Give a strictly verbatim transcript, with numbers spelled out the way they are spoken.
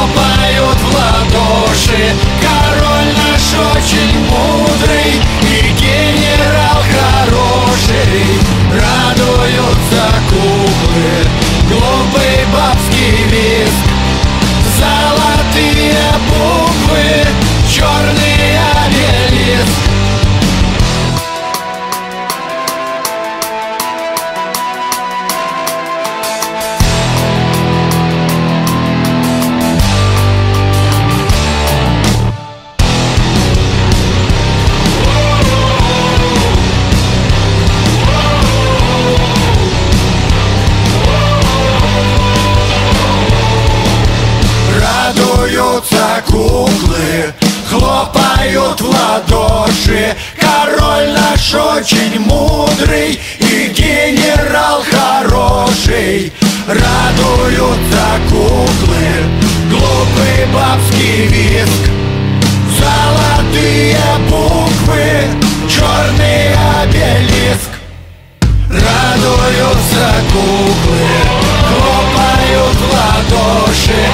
хлопают в ладоши. Король наш очень мудрый и генерал хороший. Радуются куклы, глупый бабский визг. Золотые буквы, черный обелиск. Радуются куклы, хлопают в ладоши. Король наш очень мудрый и генерал хороший. Радуются куклы, глупый бабский визг. Золотые буквы, черный обелиск. Радуются куклы, хлопают в ладоши.